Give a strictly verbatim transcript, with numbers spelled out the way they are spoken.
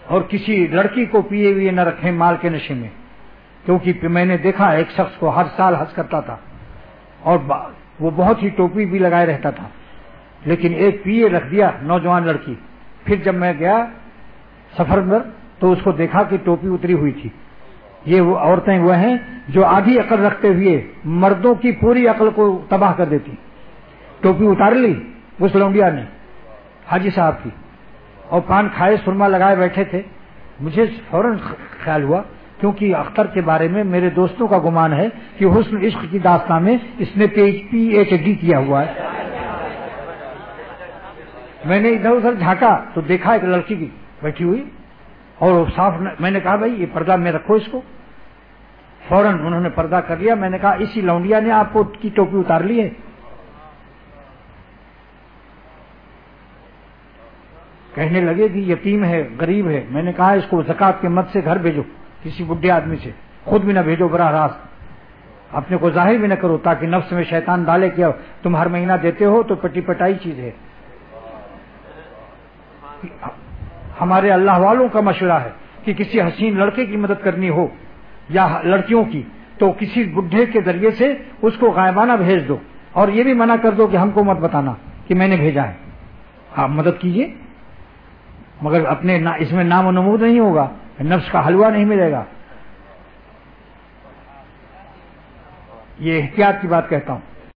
اور کسی لڑکی کو پیے ہوئے نہ رکھیں مال کے نشے میں، کیونکہ میں نے دیکھا ایک شخص کو ہر سال حج کرتا تھا اور وہ بہت ہی ٹوپی بھی لگائے رہتا تھا، لیکن ایک پیے رکھ دیا نوجوان لڑکی. پھر جب میں گیا سفر میں تو اس کو دیکھا کہ ٹوپی اتری ہوئی تھی. یہ وہ عورتیں وہ ہیں جو آدھی عقل رکھتے ہوئے مردوں کی پوری عقل کو تباہ کر دیتی. ٹوپی اتار لی اس لونڈیا نے حاجی صاحب کی، اور پان کھائے سرما لگائے بیٹھے تھے. مجھے فوراً خیال ہوا، کیونکہ اختر کے بارے میں میرے دوستوں کا گمان ہے کہ حسن عشق کی داستان میں اس نے پی ایچ ڈی کیا ہوا ہے. میں نے ادھر ادھر جھانکا تو دیکھا ایک لڑکی کی بیٹھی ہوئی، اور صاف میں نے کہا بھائی یہ پردہ میں رکھو اس کو. فوراً انہوں نے پردہ کر لیا. میں نے کہا اسی لونڈیا نے آپ کو کی ٹوپی اتار لی ہے. کہنے لگے کہ یتیم ہے غریب ہے. میں نے کہا اس کو زکات کے مد سے گھر بھیجو کسی بڈھے آدمی سے، خود بھی نہ بھیجو براہ راست، اپنے کو ظاہر بھی نہ کرو تاکہ نفس میں شیطان ڈالے کہ تم ہر مہینہ دیتے ہو تو پٹی پٹائی چیز ہے. ہمارے اللہ والوں کا مشورہ ہے کہ کسی حسین لڑکے کی مدد کرنی ہو یا لڑکیوں کی تو کسی بڈھے کے ذریعے سے اس کو غائبانہ بھیج دو، اور یہ بھی منع کر دو کہ ہم کو مت بتانا کہ میں نے بھیجا ہے. آپ مدد کیجیے مگر اپنے اس میں نام و نمود نہیں ہوگا، نفس کا حلوہ نہیں ملے گا. یہ احتیاط کی بات کہتا ہوں.